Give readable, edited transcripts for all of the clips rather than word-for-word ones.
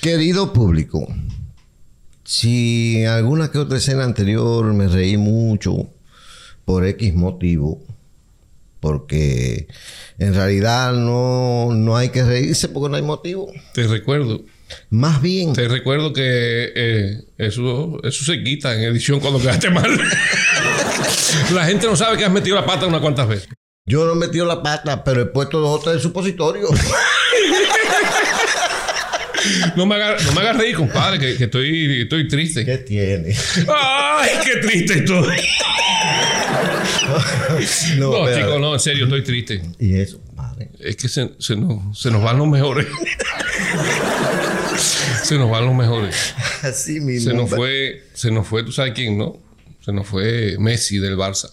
Querido público, si en alguna que otra escena anterior me reí mucho por X motivo, porque en realidad no hay que reírse porque no hay motivo. Te recuerdo Más bien, que eso se quita en edición cuando quedaste mal. La gente no sabe que has metido la pata unas cuantas veces. yo no he metido la pata, pero he puesto 2 o 3 supositorios. No me hagas reír, compadre, que estoy triste. ¿Qué tiene? ¡Ay, qué triste estoy! No, pero, chicos, no, en serio, estoy triste. ¿Y eso, padre? Es que se nos van los mejores. Se nos van los mejores. Así mismo. Se nos fue, ¿tú sabes quién, no? Se nos fue Messi del Barça.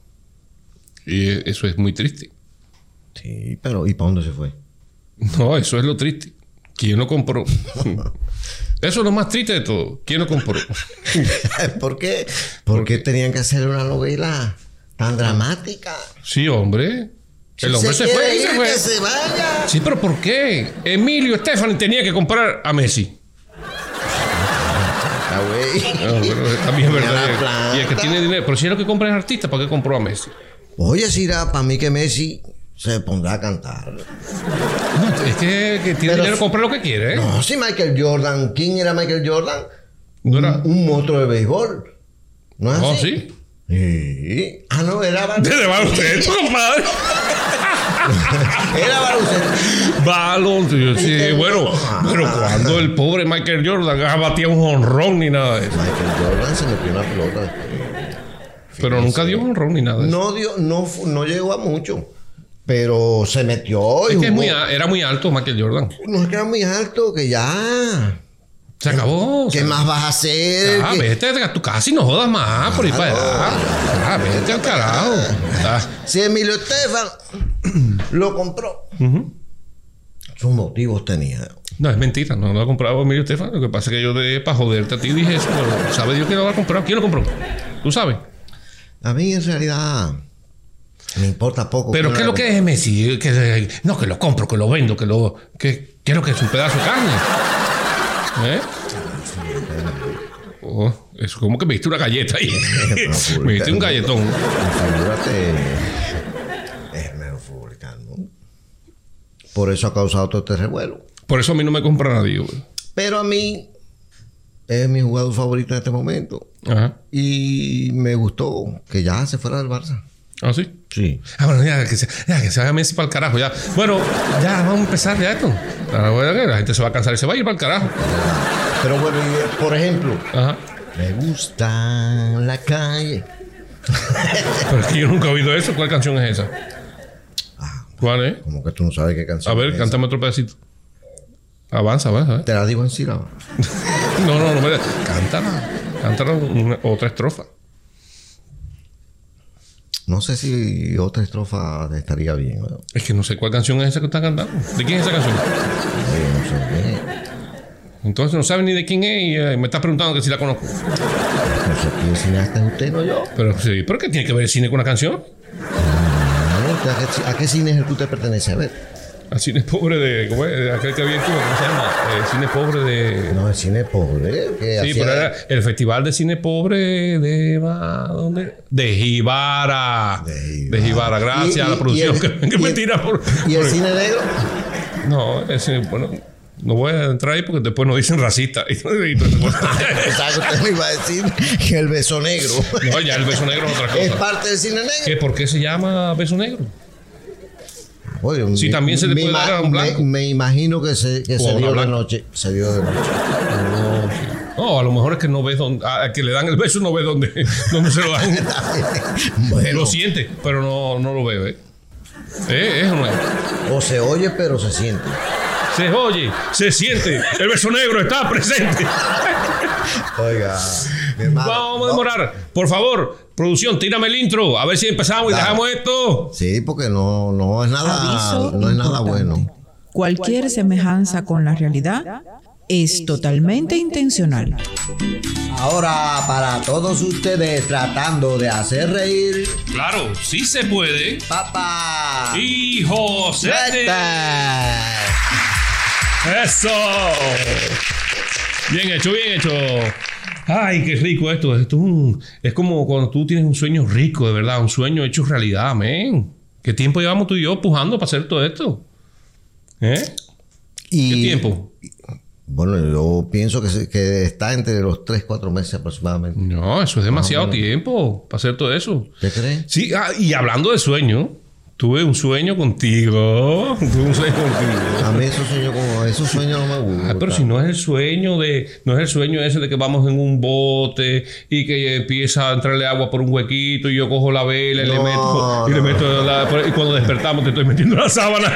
Y eso es muy triste. Sí, pero ¿y para dónde se fue? No, eso es lo triste. ¿Quién lo compró? Eso es lo más triste de todo. ¿Quién lo compró? ¿Por qué? ¿Por qué tenían que hacer una novela tan dramática? Sí, hombre. El hombre se fue y se fue. Que se vaya. Sí, pero ¿por qué? Emilio Estefani tenía que comprar a Messi. Ah, güey. No, bueno, también es Mira la verdad. plata. Y el que tiene dinero. Pero si es lo que compra es artista, ¿para qué compró a Messi? Oye, Sira, para mí que Messi se pondrá a cantar. No, es que tiene dinero, compra lo que quiere, ¿eh? No, si Michael Jordan, ¿quién era Michael Jordan? No era. Un monstruo de béisbol. ¿No es No, así? sí. Sí. Ah, no, era baloncesto. Desde baloncesto, compadre. Era baloncesto. Baloncesto. Sí, bueno, pero cuando el pobre Michael Jordan batía un jonrón ni nada de eso. Michael Jordan se metió una pelota. Pero nunca dio un jonrón ni nada de eso. No llegó a mucho. Pero se metió y Es que jugó. era muy alto Michael Jordan. No es que era muy alto, que ya. Se acabó. ¿Qué más vas a hacer? Ah, ¿Qué- vete a tu casa y no jodas más por ir para allá. Ah, vete al carajo. Ah. Si Emilio Estefan lo compró, sus motivos tenía. No, es mentira. No lo ha comprado Emilio Estefan. Lo que pasa es que yo para joderte a ti dije eso. Pero sabe Dios que lo ha comprado. ¿Quién lo compró? ¿Tú sabes? A mí en realidad me importa poco. Pero ¿qué es lo que es Messi? No, que lo compro, que lo vendo, que es lo que es un pedazo de carne. ¿Eh? Oh, eso como que me diste una galleta ahí. Me diste un galletón. Figúrate, es mero republicano. Por eso ha causado todo este revuelo. Por eso a mí no me compra nadie, güey. Pero a mí es mi jugador favorito en este momento. Ajá. Y me gustó que ya se fuera del Barça. ¿Ah, sí? Sí. Ah, bueno, ya que se vaya Messi para el carajo, ya. Bueno, ya vamos a empezar ya esto. La gente se va a cansar y se va a ir para el carajo. Pero bueno, por ejemplo, Ajá. me gusta la calle. Pero es que yo nunca he oído eso. ¿Cuál canción es esa? ¿Cuál es? Como que tú no sabes qué A canción ver, es cántame otro pedacito. Avanza. esa. Te la digo en sílabas. No, me cántala otra estrofa. No sé si otra estrofa estaría bien. ¿No? Es que no sé cuál canción es esa que están cantando. ¿De quién es esa canción? No sé Entonces no sabes ni de quién es y me estás preguntando que si la conozco. no sé quién cineasta es usted, no yo. Pero sí, ¿pero qué tiene que ver el cine con una canción? ¿A qué cine es el que usted pertenece? A ver. Al cine pobre de... ¿Cómo es? Aquel que había aquí, ¿cómo se llama? El cine pobre de... No, el cine pobre. Que Sí, hacía- pero era el Festival de Cine Pobre de... ¿Dónde? De Jibara. De Jibara. Gracias a la producción que me tira por... ¿Y el cine negro? No, ese... Bueno, no voy a entrar ahí porque después nos dicen racista. Pensaba que usted me iba a decir que el beso negro No, ya el beso negro es otra es cosa. parte del cine negro. ¿Qué? ¿Por qué se llama beso negro? Oye, Sí, también se le puede dar a un blanco. Me imagino que se a una dio de blanca. noche. Se dio de noche. No, a lo mejor es que no ves dónde... A que le dan el beso no ve dónde se lo dan. Bueno, Lo siente, pero no lo ve, ¿eh? Eso no es. o se oye, pero se siente. Se oye, se siente. El beso negro está presente. Oiga, mi hermano. Vamos a demorar. Por favor, producción, tírame el intro. A ver si empezamos y Dale. dejamos esto. Sí, porque no es nada, Aviso no es nada importante. bueno. Cualquier semejanza con la realidad es totalmente intencional. Ahora, para todos ustedes tratando de hacer reír, Claro, sí se puede. papá. Y José. ¡Eso! Bien hecho, bien hecho. Ay, qué rico esto. Es como cuando tú tienes un sueño rico, de verdad. Un sueño hecho realidad, men. ¿Qué tiempo llevamos tú y yo pujando para hacer todo esto? ¿Qué tiempo? Bueno, yo pienso que está entre los 3-4 meses aproximadamente. No, eso es demasiado tiempo para hacer todo eso. ¿Te crees? Sí, y hablando de sueño, tuve un sueño contigo. A mí esos sueños no me gustan. Pero si no es el sueño ese de que vamos en un bote y que empieza a entrarle agua por un huequito y yo cojo la vela y le meto y cuando despertamos te estoy metiendo la sábana.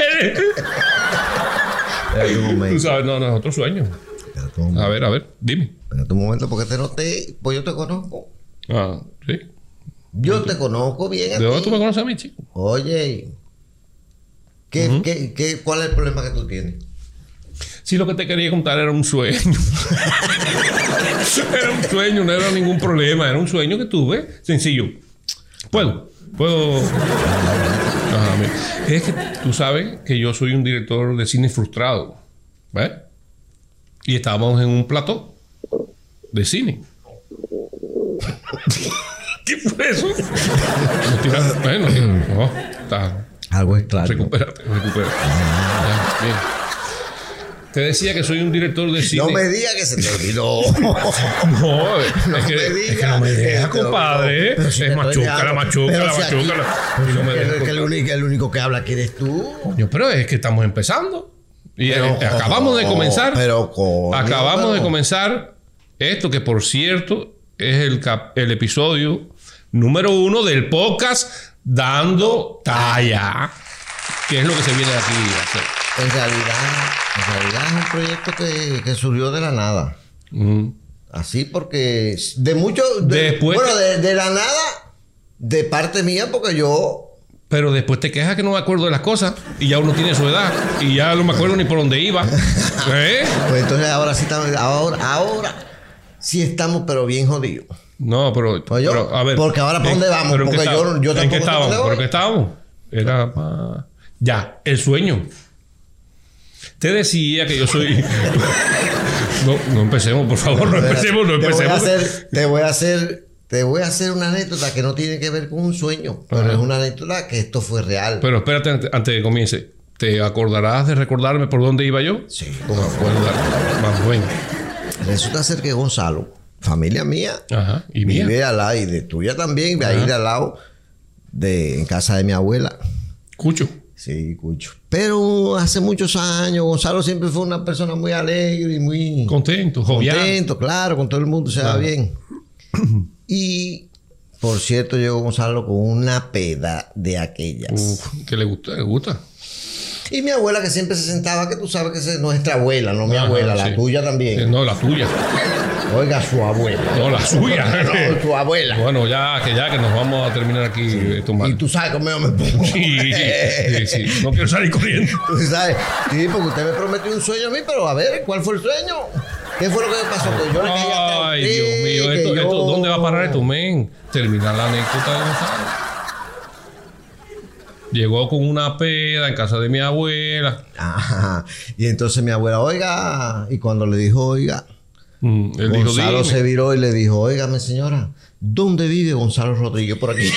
Tú sabes, no, es otro sueño. A ver, dime. Espérate un momento porque te noté, pues yo te conozco. Ah, sí. Yo te conozco bien. ¿De dónde tú me conoces a mí, chico? Oye, ¿cuál es el problema que tú tienes? Sí, lo que te quería contar era un sueño. Era un sueño, no era ningún problema. Era un sueño que tuve, sencillo. ¿Puedo? Ajá, mira. Es que tú sabes que yo soy un director de cine frustrado, ¿ves? Y estábamos en un plató de cine. ¿Qué fue eso? Bueno, no, está. Algo extraño. Recupérate. Ya, bien. Te decía que soy un director de cine. No me digas que se te olvidó. No, es que no me deja, compadre. Es machuca. El único que habla aquí eres tú. Coño, pero es que estamos empezando. Y acabamos de comenzar. Acabamos de comenzar esto que, por cierto, es el episodio número 1 del podcast Dando Talla. ¿Qué es lo que se viene de aquí a hacer? En realidad es un proyecto que surgió de la nada. Así porque de la nada, de parte mía, porque yo... Pero después te quejas que no me acuerdo de las cosas y ya uno tiene su edad y ya no me acuerdo ni por dónde iba. Pues entonces ahora sí estamos, ahora sí estamos, pero bien jodidos. No, pero a ver. Porque ahora ¿para dónde vamos? Porque yo tampoco. ¿En qué estábamos? ¿Pero qué estábamos? Era ya, el sueño. Te decía que yo soy... No empecemos, por favor, no empecemos. Te voy a hacer una anécdota que no tiene que ver con un sueño, pero es una anécdota que esto fue real. Pero espérate antes de que comience. ¿Te acordarás de recordarme por dónde iba yo? Sí. ¿Cómo acuerdas? Más bueno. Resulta ser que Gonzalo, familia mía, y mía, vive al lado, y de tuya también, ahí de al lado, en casa de mi abuela. Cucho. Sí, Cucho. Pero hace muchos años, Gonzalo siempre fue una persona muy alegre y muy... Contento, jovial. Contento, claro, con todo el mundo se va bien. Y, por cierto, llegó Gonzalo con una peda de aquellas. Que le gusta. Y mi abuela, que siempre se sentaba, que tú sabes que es nuestra abuela, no mi abuela, la tuya también. No, la tuya. Oiga, su abuela. No, la suya. No, su abuela. Bueno, ya que nos vamos a terminar aquí. Y tú sabes cómo yo me pongo. Sí. No quiero salir corriendo. Tú sabes. Sí, porque usted me prometió un sueño a mí, pero a ver, ¿cuál fue el sueño? ¿Qué fue lo que me pasó? Que yo le caí a Ay, Dios mío. ¿Dónde va a parar esto, men? Terminar la anécdota de Gonzalo. Llegó con una peda en casa de mi abuela. Ajá. Y entonces mi abuela, oiga. Y cuando le dijo, oiga, Gonzalo se viró y le dijo, óigame, señora, ¿dónde vive Gonzalo Rodríguez por aquí?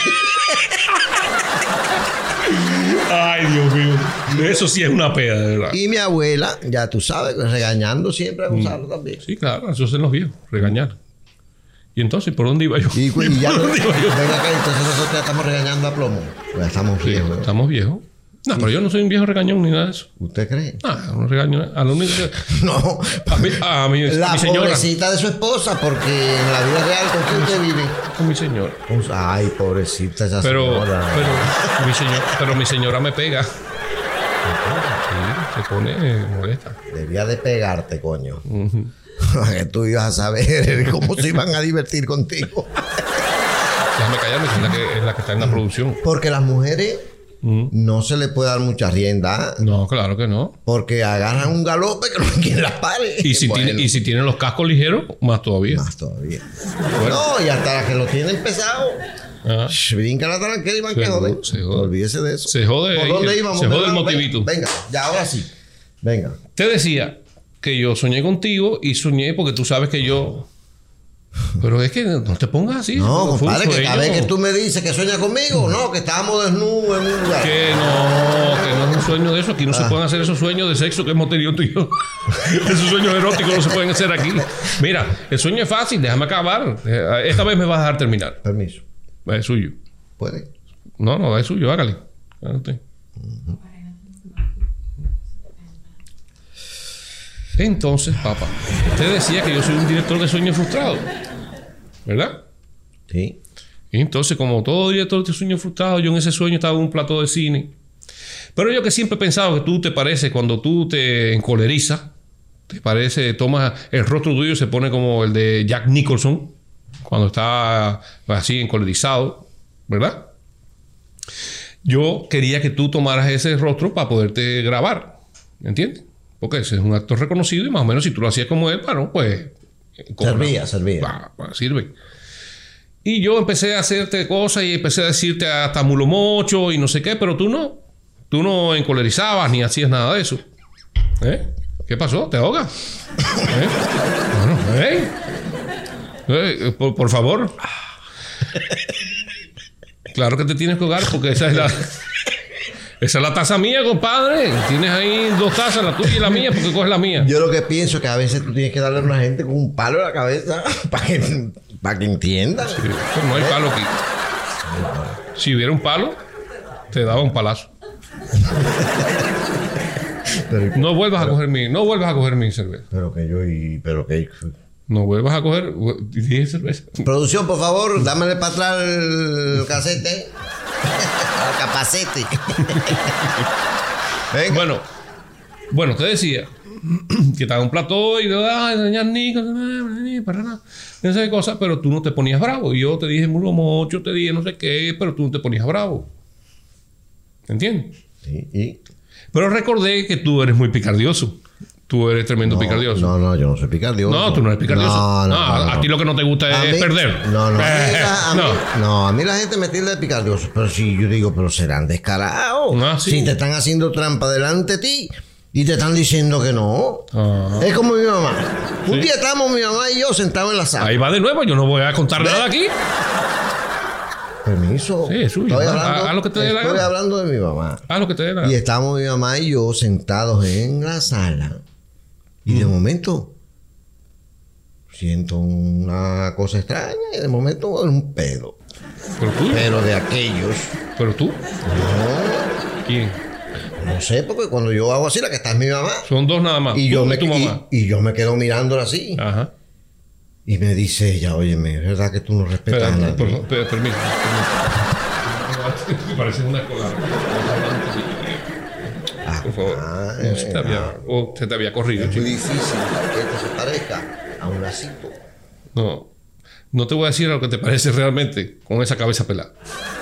Ay, Dios mío. Eso sí es una peda, de verdad. Y mi abuela, ya tú sabes, regañando siempre a Gonzalo también. Sí, claro, eso se nos vio, regañar. Y entonces, ¿por dónde iba yo? Y ya venga acá, entonces nosotros ya estamos regañando a plomo. Pues estamos viejos. Estamos viejos. No, pero yo no soy un viejo regañón ni nada de eso. ¿Usted cree? No regaño. A lo único que... No. A mi la señora. Pobrecita de su esposa, porque en la vida real, ¿con quién usted vive? Con mi señora. Ay, pobrecita esa señora. Pero mi señora me pega. Sí, se pone molesta. Debía de pegarte, coño. Que tú ibas a saber cómo se iban a divertir contigo. Déjame callarme, que es la que está en la producción. Porque las mujeres no se les puede dar mucha rienda. No, claro que no. Porque agarran un galope que no hay quien las pare. Y si tienen los cascos ligeros, más todavía. Bueno. No, y hasta las que lo tienen pesado. Brinca la tranquila y van que joder. Se jode. Olvídese de eso. Se jode. ¿Por dónde íbamos? Se jode el motivito. Venga, ya ahora sí. Venga. Te decía que yo soñé contigo y soñé porque tú sabes que yo... Pero es que no te pongas así. No, compadre, que cada vez que tú me dices que sueñas conmigo, no, que estábamos desnudos en un lugar. Que no es un sueño de eso. Aquí no se pueden hacer esos sueños de sexo que hemos tenido tú y yo. Esos sueños eróticos no se pueden hacer aquí. Mira, el sueño es fácil, déjame acabar. Esta vez me vas a dejar terminar. Permiso. Es suyo. ¿Puede? No, es suyo, hágale. Entonces, papá, usted decía que yo soy un director de sueños frustrados, ¿verdad? Sí. Y entonces, como todo director de sueños frustrados, yo en ese sueño estaba en un plató de cine. Pero yo que siempre he pensado que tú te pareces, cuando tú te encolerizas, te parece, tomas el rostro tuyo, se pone como el de Jack Nicholson, cuando está así encolerizado, ¿verdad? Yo quería que tú tomaras ese rostro para poderte grabar, ¿entiendes? Porque ese es un actor reconocido y más o menos si tú lo hacías como él, bueno, pues... Servía. Sirve. Y yo empecé a hacerte cosas y empecé a decirte hasta mulo mocho y no sé qué, pero tú no. Tú no encolerizabas ni hacías nada de eso. ¿Qué pasó? ¿Te ahogas? Bueno, por favor. Claro que te tienes que ahogar porque esa es la taza mía, compadre. Tienes ahí 2 tazas, la tuya y la mía, porque coges la mía. Yo lo que pienso es que a veces tú tienes que darle a una gente con un palo en la cabeza para que entiendan. Sí, pero no hay palo aquí. Si hubiera un palo, te daba un palazo. No vuelvas a coger mi cerveza. Pero que no vuelvas a coger 10 cervezas. Producción, por favor, dámele para atrás el casete. El capacete. Bueno, te decía que estaba en un plató y doña Nico, para nada. No sé qué cosa, pero tú no te ponías bravo. Y yo te dije mulo mocho, te dije no sé qué, pero tú no te ponías bravo. ¿Entiendes? Sí. Pero recordé que tú eres muy picardioso. Tú eres tremendo picardioso. No, yo no soy picardioso. No, tú no eres picardioso. No. A ti lo que no te gusta es perder. A mí la gente me tilda de picardioso. Pero si yo digo, pero serán descarados. ¿Sí? Si te están haciendo trampa delante de ti y te están diciendo que no. Es como mi mamá. ¿Sí? Un día estábamos mi mamá y yo sentados en la sala. Ahí va de nuevo. Yo no voy a contar nada aquí. Permiso. Sí, es suyo. Haz lo que te dé la gana. Estoy hablando de mi mamá. Haz lo que te dé la gana. Y estábamos mi mamá y yo sentados en la sala. Y de momento siento una cosa extraña y de momento un pedo. ¿Pero tú? Pero de aquellos. ¿Pero tú? No. ¿Quién? No sé, porque cuando yo hago así, la que está es mi mamá. Son 2 nada más. Y yo me quedo mirándola así. Ajá. Y me dice ella, óyeme, es verdad que tú no respetas a nadie. Permiso. Me parece una escolar. Por favor. Se te había corrido. Es muy difícil que esto se parezca a un lacito. No te voy a decir lo que te parece realmente con esa cabeza pelada.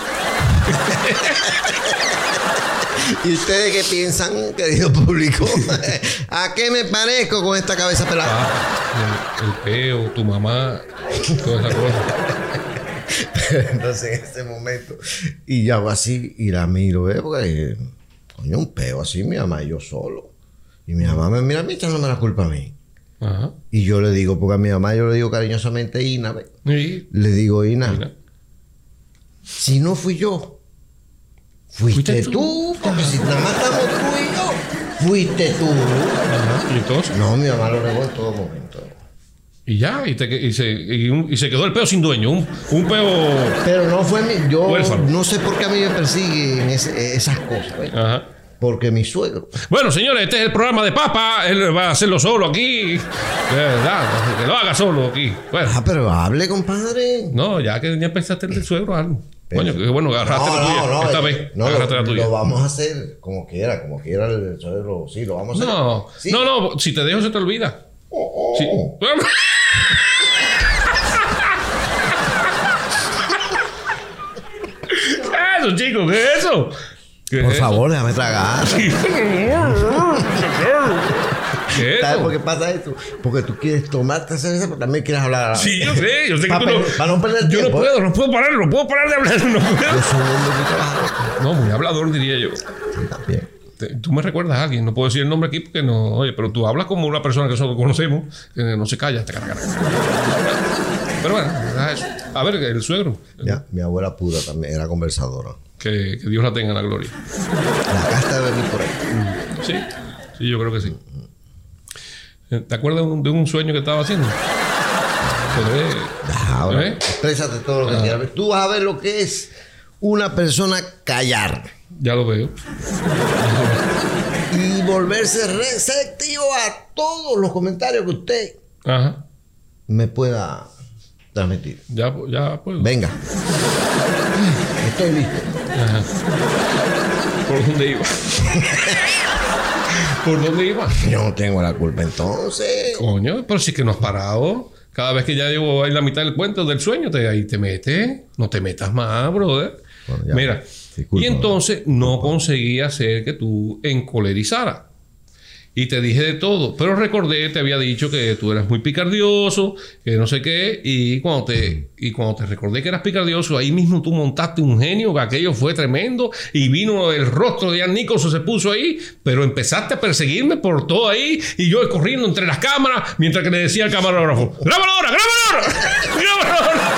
¿Y ustedes qué piensan, querido público? ¿A qué me parezco con esta cabeza pelada? El peo, tu mamá, toda esa cosa. Entonces en ese momento, y yo hago así y la miro, porque coño, un peo así, mi mamá y yo solo. Y mi mamá me mira a mí echándome la culpa a mí. Ajá. Y yo le digo, porque a mi mamá yo le digo cariñosamente Ina, ¿ves? Sí. Le digo, Ina, si no fui yo, fuiste tú. Porque si nada más estamos tú y yo, fuiste tú. Ajá. ¿Y entonces? No, mi mamá lo negó en todo momento. Y ya, y se quedó el peo sin dueño, un peo. Pero no fue yo huérfano. No sé por qué a mí me persiguen esas cosas, ¿ves? Ajá. Porque mi suegro. Bueno, señores, este es el programa de Papa. Él va a hacerlo solo aquí. De verdad, que lo haga solo aquí. Bueno. Pero hable, compadre. No, ya pensaste en el suegro algo. Coño, que bueno, agarraste la tuya. Esta vez, agarraste la tuya. Lo vamos a hacer como quiera el suegro. Sí, lo vamos a hacer. No, sí. No, si te dejo se te olvida. Sí. Eso, chicos, ¿qué es eso? Por favor, déjame tragar. ¿Sabes por qué pasa esto? Porque tú quieres tomarte cerveza, pero también quieres hablar. Sí, yo sé que tú no. Para no perder yo tiempo. No puedo parar de hablar. No puedo. Yo soy un hombre muy trabajador. No, muy hablador, diría yo. Sí, también. Tú me recuerdas a alguien, no puedo decir el nombre aquí porque no... Oye, pero tú hablas como una persona que nosotros conocemos, que no se calla. Pero bueno, eso. A ver, el suegro. Ya, mi abuela pura también era conversadora. Que Dios la tenga en la gloria. La casta de venir por ahí. Sí, yo creo que sí. ¿Te acuerdas de un sueño que estaba haciendo? Ahora, exprésate todo lo que quieras. Tú vas a ver lo que es una persona callar. Ya lo veo. Y volverse receptivo a todos los comentarios que usted me pueda transmitir. Ya puedo. Venga. Estoy listo. Ajá. ¿Por dónde iba? ¿Por dónde iba? Yo no tengo la culpa entonces. Coño, pero sí que no has parado. Cada vez que ya llevo ahí la mitad del cuento del sueño, ahí te metes. No te metas más, brother. Bueno, ya, mira. Disculpa, y entonces no conseguí hacer que tú encolerizaras. Y te dije de todo. Pero recordé, te había dicho que tú eras muy picardioso, que no sé qué. Y cuando te recordé que eras picardioso, ahí mismo tú montaste un genio, que aquello fue tremendo. Y vino el rostro de Jan Nicholson, se puso ahí. Pero empezaste a perseguirme por todo ahí. Y yo corriendo entre las cámaras, mientras que le decía al camarógrafo: ¡grábalo ahora, grábalo ahora! ¡Grábalo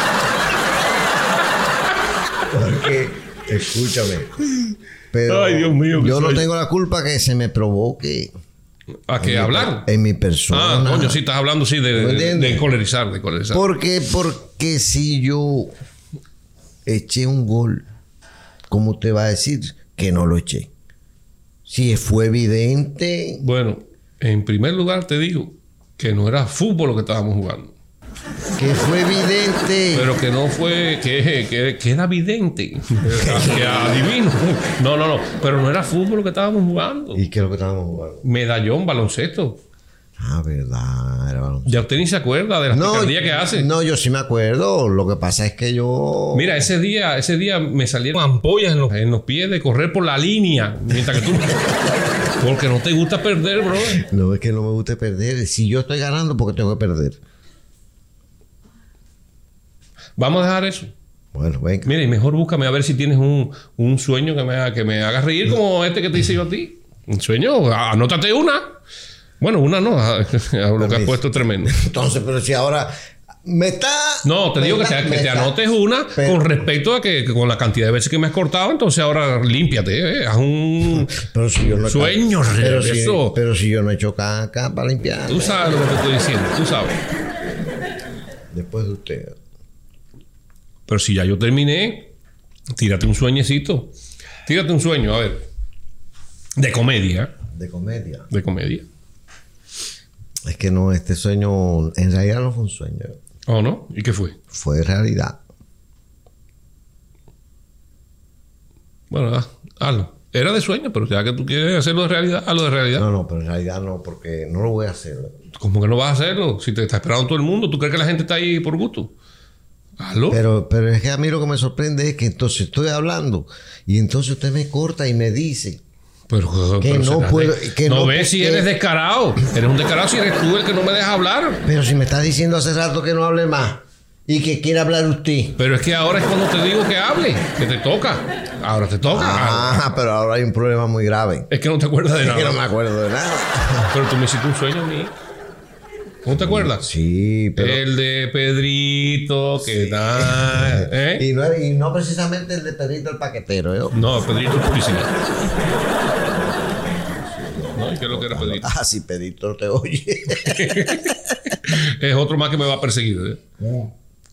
ahora! Porque, escúchame. Pero ay, Dios mío, yo no tengo la culpa que se me provoque. ¿A qué hablar? En mi persona. Ah, coño, sí, estás hablando, sí, de encolerizar, Porque si yo eché un gol, ¿cómo te va a decir que no lo eché? Si fue evidente. Bueno, en primer lugar te digo que no era fútbol lo que estábamos jugando. Que fue evidente. Pero que no fue... Que era evidente. Que adivino. No. Pero no era fútbol lo que estábamos jugando. ¿Y qué es lo que estábamos jugando? Medallón, baloncesto. Ah, verdad. Era baloncesto. Ya usted ni se acuerda de las picardías que hace. No, yo sí me acuerdo. Lo que pasa es que yo... Mira, ese día me salieron ampollas en los pies de correr por la línea. Mientras que tú... Porque no te gusta perder, bro. No, es que no me gusta perder. Si yo estoy ganando, porque tengo que perder. Vamos a dejar eso. Bueno, venga. Mira, y mejor búscame a ver si tienes un sueño que me haga reír como este que te hice yo a ti. Un sueño, anótate una. Bueno, una no. Lo que has puesto es tremendo. Entonces, pero si ahora me está... No, te digo que te anotes una con respecto a que con la cantidad de veces que me has cortado, entonces ahora límpiate, haz un pero si yo no sueño. Pero si yo no he hecho caca para limpiar. Tú sabes lo que te estoy diciendo, tú sabes. Después de usted... Pero si ya yo terminé, tírate un sueñecito. Tírate un sueño, a ver. De comedia. ¿De comedia? De comedia. Es que no, este sueño... En realidad no fue un sueño. ¿Oh, no? ¿Y qué fue? Fue realidad. Bueno, hazlo. Era de sueño, pero ya que tú quieres hacerlo de realidad, hazlo de realidad. No, pero en realidad no, porque no lo voy a hacer. ¿Cómo que no vas a hacerlo? Si te está esperando todo el mundo, ¿tú crees que la gente está ahí por gusto? ¿Aló? Pero es que a mí lo que me sorprende es que entonces estoy hablando y entonces usted me corta y me dice que no puedo... No ves si eres descarado. Eres un descarado si eres tú el que no me deja hablar. Pero si me estás diciendo hace rato que no hable más y que quiere hablar usted. Pero es que ahora es cuando te digo que hable, que te toca. Ahora te toca. Ah, pero ahora hay un problema muy grave. Es que no te acuerdas de nada. Es que no me acuerdo de nada. Pero tú me hiciste un sueño a mí. ¿Cómo te acuerdas? Sí, pero... El de Pedrito, que da... Y no precisamente el de Pedrito el paquetero, ¿eh? No, Pedrito el policía. ¿No? ¿Y qué es lo que era Pedrito? Ah, sí, Pedrito te oye. Es otro más que me va a perseguir, ¿eh?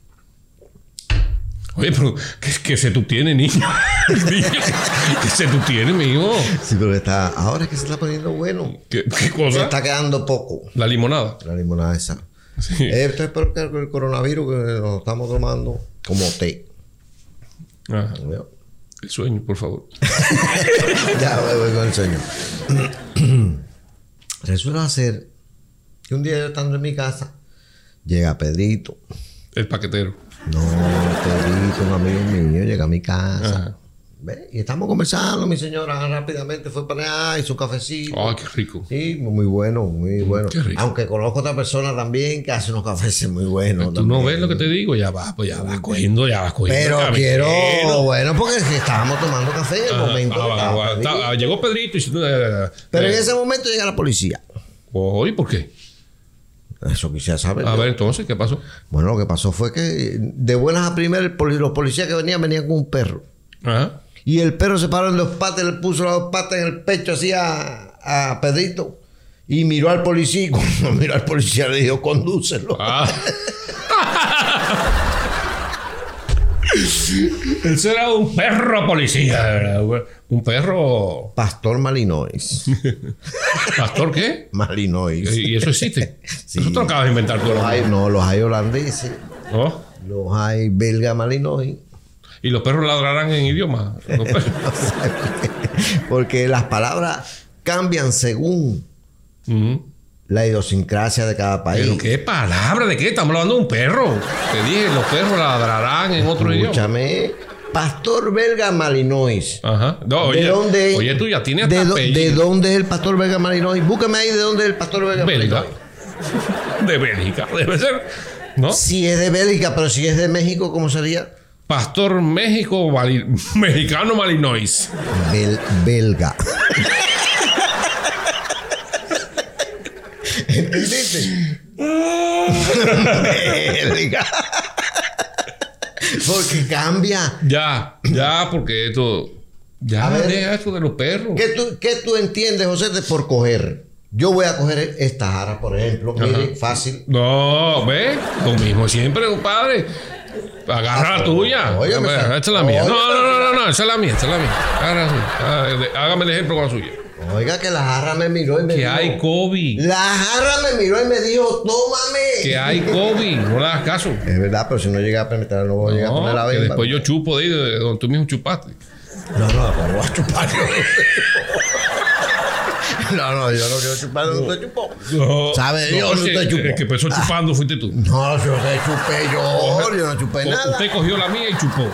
Oye, pero ¿qué se tú tienes, niño? ¿Qué se tú tienes, mijo? Sí, pero ahora es que se está poniendo bueno. ¿Qué cosa? Se está quedando poco. La limonada. La limonada esa. Sí. Esto es porque el coronavirus que nos estamos tomando como té. Ajá. El sueño, por favor. Ya voy con el sueño. Resulta ser que un día yo estando en mi casa, llega Pedrito. El paquetero. No, Pedrito, un amigo mío, llega a mi casa. Ajá. ¿Ve? Y estamos conversando, mi señora rápidamente fue para allá, hizo un cafecito. ¡Ay, qué rico! Sí, muy bueno, muy bueno. Qué rico. Aunque conozco a otra persona también que hace unos cafés muy buenos. Tú no ves lo que te digo, ya vas cogiendo. Pero quiero, bueno, porque estábamos tomando café en el momento. Llegó Pedrito y... Pero en ese momento llega la policía. ¿Y por qué? Eso quisiera saber. A ver, entonces, ¿qué pasó? Bueno, lo que pasó fue que de buenas a primeras los policías que venían con un perro. Ajá. Y el perro se paró en dos patas, le puso las dos patas en el pecho así a Pedrito. Y miró al policía y cuando miró al policía le dijo, condúcelo. Ese era un perro policía, ¿verdad? Un perro... Pastor Malinois. ¿Pastor qué? Malinois. ¿Y eso existe? Sí. Eso te lo acabas de inventar tú. Los hay holandeses. ¿Oh? Los hay belga Malinois. ¿Y los perros ladrarán en idioma? Porque las palabras cambian según la idiosincrasia de cada país. ¿Pero qué palabra? ¿De qué? Estamos hablando de un perro. Te dije, los perros ladrarán en otro idioma. Escúchame. Pastor belga Malinois. Ajá. No, oye, tú ya tienes hasta apellido. ¿De dónde es el pastor belga Malinois? Búscame ahí de dónde es el pastor belga Malinois. De Bélgica. Debe ser, ¿no? Si es de Bélgica, pero si es de México, ¿cómo sería? Pastor México mexicano Malinois. Belga. ¿Entendiste? Belga. Porque cambia. Ya, porque esto... Ya, deja esto de los perros. ¿Qué tú entiendes, José, de por coger? Yo voy a coger esta jarra, por ejemplo. Mire, fácil. No, ¿ves? Lo mismo siempre, compadre. Agarra la tuya. Óyeme, esta es la mía. No, esa es la mía, Agarra así. Hágame el ejemplo con la suya. Oiga, que la jarra me miró y me dijo... Que hay COVID. La jarra me miró y me dijo, tómame. Que hay COVID. No le hagas caso. Es verdad, pero si no llega a permitir, no voy a llegar a poner la venta. Que después yo chupo de ahí de donde tú mismo chupaste. No, voy a chupar. No, yo no quiero chupar donde usted chupó. No, ¿Sabe Dios dónde usted chupó? El que empezó chupando fuiste tú. No, yo te chupé yo no chupé nada. Usted cogió la mía y chupó.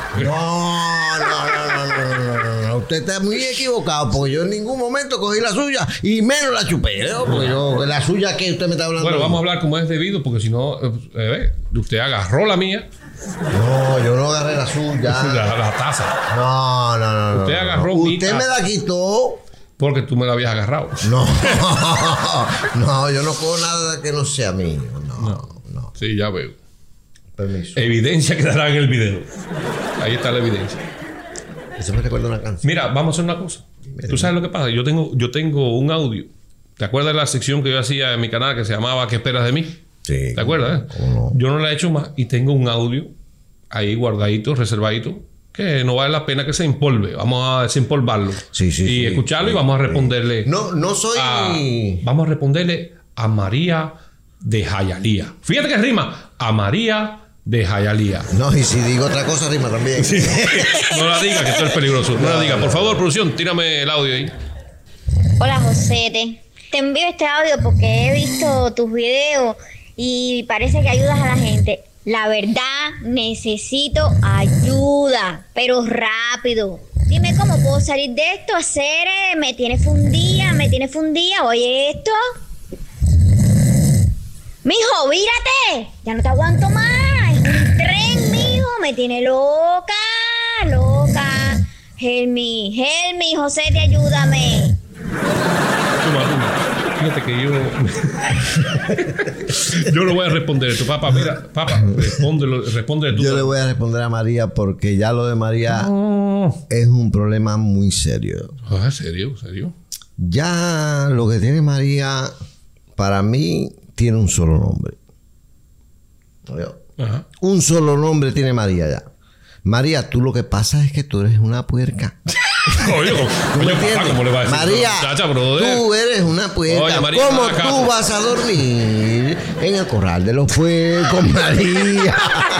No. Usted está muy equivocado porque yo en ningún momento cogí la suya y menos la chupé. ¿No? Porque la suya que usted me está hablando. Bueno, vamos a hablar como es debido porque si no, usted agarró la mía. No, yo no agarré la suya. La taza. No. Usted agarró mi taza. Usted me la quitó. Porque tú me la habías agarrado. No, yo no cojo nada que no sea mío. No. Sí, ya veo. Permiso. Evidencia quedará en el video. Ahí está la evidencia. Eso me recuerda una canción. Mira, vamos a hacer una cosa. ¿Tú sabes lo que pasa? Yo tengo un audio. ¿Te acuerdas de la sección que yo hacía en mi canal que se llamaba ¿Qué esperas de mí? Sí. ¿Te acuerdas? No. Yo no la he hecho más y tengo un audio ahí guardadito, reservadito, que no vale la pena que se empolve. Vamos a desempolvarlo. Y escucharlo y vamos a responderle. No soy. Vamos a responderle a María de Jayalía. Fíjate que rima. A María de Jayalía. No, y si digo otra cosa, rima también. Sí. No la digas, que esto es peligroso. No la digas. Por favor, producción, tírame el audio ahí. Hola, José. Te envío este audio porque he visto tus videos y parece que ayudas a la gente. La verdad, necesito ayuda, pero rápido. Dime cómo puedo salir de esto, hacer, me tiene fundida. Oye, esto. Mijo, vírate. Ya no te aguanto más. Es un tren, mijo. Me tiene loca. Helmi, José, ayúdame. Toma. Fíjate que yo lo voy a responder. Tu papá, mira, responde tú. Yo le voy a responder a María porque ya lo de María es un problema muy serio. ¿Serio? Ya lo que tiene María, para mí, tiene un solo nombre. Ajá. Un solo nombre tiene María ya. María, tú lo que pasa es que tú eres una puerca. Oye, papá, ¿cómo le va a decir? María, tú eres una puerca. Oye, María, ¿cómo tú vas a dormir en el corral de los puercos, María?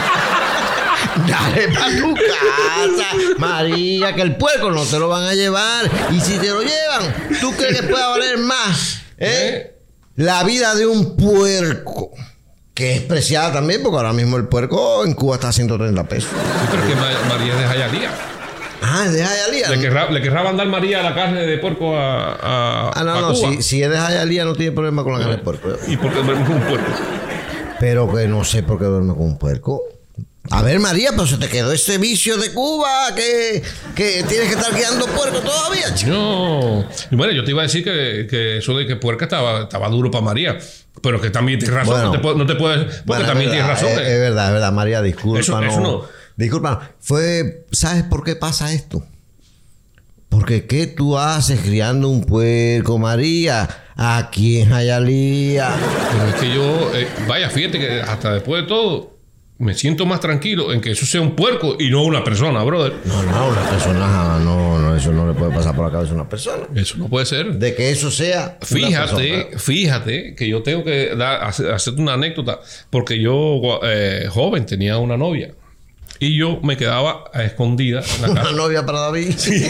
Dale para tu casa, María, que el puerco no te lo van a llevar. Y si te lo llevan, ¿tú crees que pueda valer más? La vida de un puerco, que es preciada también, porque ahora mismo el puerco en Cuba está a 130 pesos. Sí, pero es que María es de Jayalía. ¿es de Hialeah? Le querrá mandar María la carne de puerco a Cuba. Si es de Hialeah no tiene problema con la carne de puerco. ¿Y por qué duerme con un puerco? Pero que no sé por qué duerme con un puerco. A ver, María, pero se te quedó ese vicio de Cuba que tienes que estar guiando puerco todavía, chico. No. Bueno, yo te iba a decir que eso de que puerca estaba duro para María. Pero que también tienes razón. Bueno, no te puedes... Porque también tienes razón. Es verdad, María, disculpa. Eso no. Disculpa. ¿Sabes por qué pasa esto? Porque ¿qué tú haces criando un puerco, María? Aquí en Hialeah. Pero es que yo... vaya, fíjate que hasta después de todo... Me siento más tranquilo en que eso sea un puerco y no una persona, brother. No, una persona, no, eso no le puede pasar por la cabeza a una persona. Eso no puede ser. De que eso sea. Fíjate que yo tengo que hacerte una anécdota, porque yo, joven, tenía una novia y yo me quedaba a escondidas en la casa. ¿Una novia para David? Sí.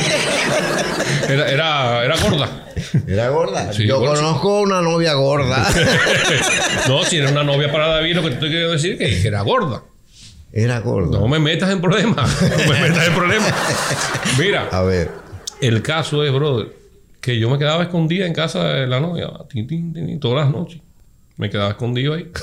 Era gorda. ¿Era gorda? Sí, yo conozco una novia gorda. No, si era una novia para David, lo que te estoy queriendo decir es que era gorda. Era gorda. No me metas en problemas. Mira. A ver. El caso es, brother, que yo me quedaba escondida en casa de la novia. Todas las noches. Me quedaba escondido ahí.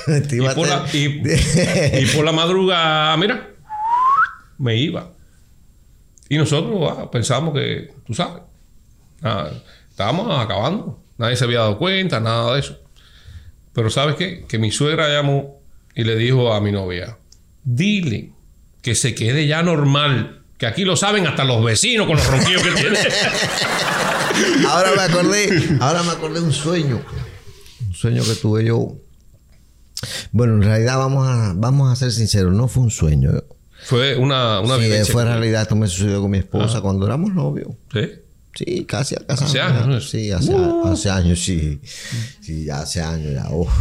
Y por la madrugada, mira, me iba. Y nosotros pensábamos que, tú sabes, estábamos acabando. Nadie se había dado cuenta, nada de eso. Pero ¿sabes qué? Que mi suegra llamó y le dijo a mi novia, dile que se quede ya normal, que aquí lo saben hasta los vecinos con los ronquidos que tiene. Ahora me acordé de un sueño. Un sueño que tuve yo. Bueno, en realidad vamos a ser sinceros, no fue un sueño. Fue una vivencia. Fue realidad. Esto me sucedió con mi esposa cuando éramos novios. ¿Sí? Sí, casi hace años, ¿no? Sí, hace años, sí. Sí, hace años ya. Uf.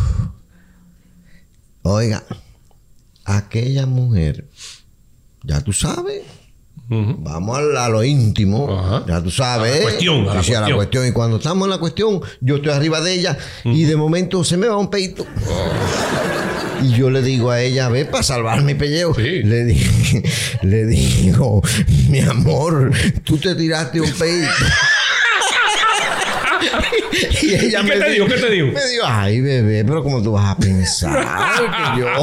Oiga, aquella mujer, ya tú sabes, vamos a lo íntimo, ya tú sabes. A la cuestión. Y cuando estamos en la cuestión, yo estoy arriba de ella y de momento se me va un peito. Y yo le digo a ella, ve para salvar mi pellejo. Sí. Le digo, mi amor, tú te tiraste un peito. Y ella ¿Qué te digo? Me dijo, ay, bebé, pero ¿cómo tú vas a pensar que yo?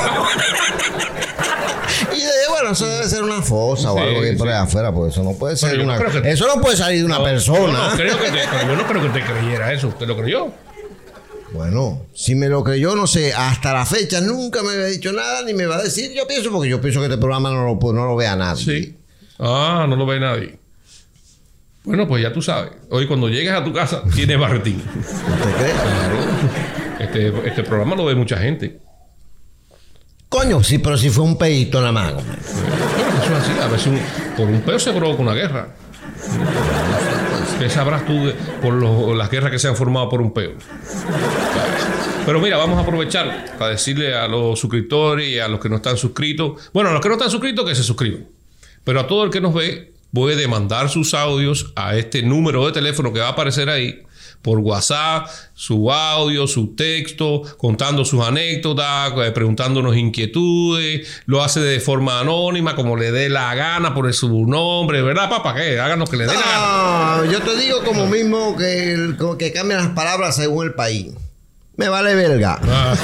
Y yo dije, bueno, eso debe ser una fosa o algo que por ahí afuera, porque eso no puede ser eso no puede salir de una persona. Yo no creo que te creyera eso. ¿Te lo creyó? Bueno, si me lo creyó, no sé, hasta la fecha nunca me había dicho nada, ni me va a decir. Yo pienso que este programa no lo vea nadie. Sí. No lo ve nadie. Bueno, pues ya tú sabes. Hoy cuando llegues a tu casa, tienes barretín. ¿Usted cree? Claro. Este programa lo ve mucha gente. Coño, sí, pero si fue un peito en la mano. Bueno, eso es así. A veces por un peo se provoca una guerra. ¿Qué sabrás tú por las guerras que se han formado por un peo? Pero mira, vamos a aprovechar para decirle a los suscriptores y a los que no están suscritos. Bueno, a los que no están suscritos, que se suscriban. Pero a todo el que nos ve, puede mandar sus audios a este número de teléfono que va a aparecer ahí. Por WhatsApp, su audio, su texto, contando sus anécdotas, preguntándonos inquietudes. Lo hace de forma anónima, como le dé la gana, por su nombre, ¿verdad, papá? ¿Qué? Háganos que le dé la gana. Yo te digo como mismo que cambian las palabras según el país. Me vale belga.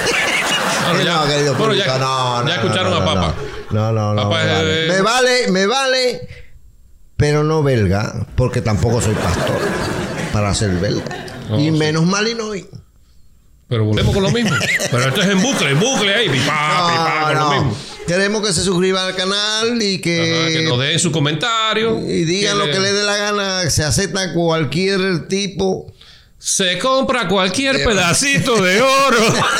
Ya escucharon a papá. No. Papá me vale, pero no belga, porque tampoco soy pastor para ser belga. Y menos Malinois. Pero volvemos con lo mismo. Pero esto es en bucle ahí. Con lo mismo. Queremos que se suscriban al canal y que nos den su comentario. Y digan lo que le dé la gana. Se acepta cualquier tipo. Se compra cualquier pedacito de oro.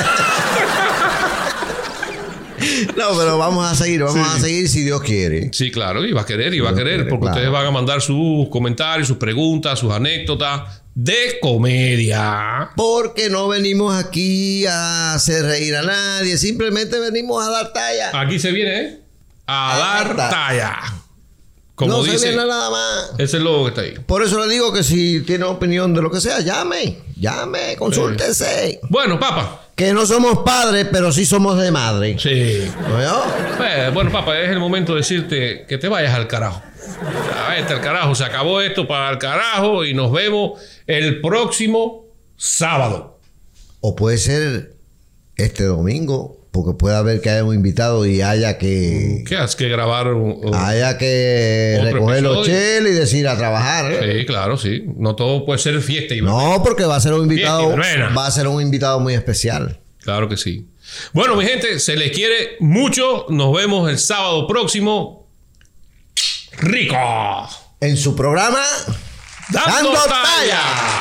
No, pero vamos a seguir si Dios quiere. Sí, claro, y va a querer, porque claro. Ustedes van a mandar sus comentarios, sus preguntas, sus anécdotas de comedia. Porque no venimos aquí a hacer reír a nadie, simplemente venimos a dar talla. Aquí se viene, a dar talla. Como no dice, se viene nada más. Ese es el logo que está ahí. Por eso le digo que si tiene opinión de lo que sea, llame, consúltese. Bueno, papá. Que no somos padres, pero sí somos de madre. Sí. ¿No? Bueno, papá, es el momento de decirte que te vayas al carajo. Vete al carajo, se acabó esto para el carajo y nos vemos el próximo sábado. O puede ser este domingo, porque puede haber que haya un invitado y haya que... ¿Qué haces? Que grabar haya que recoger los cheles y decir a trabajar. Sí, claro, sí. No todo puede ser fiesta y no, porque va a ser un invitado... Va a ser un invitado muy especial. Claro que sí. Bueno, mi gente, se les quiere mucho. Nos vemos el sábado próximo. ¡Rico! En su programa... ¡Dando Talla!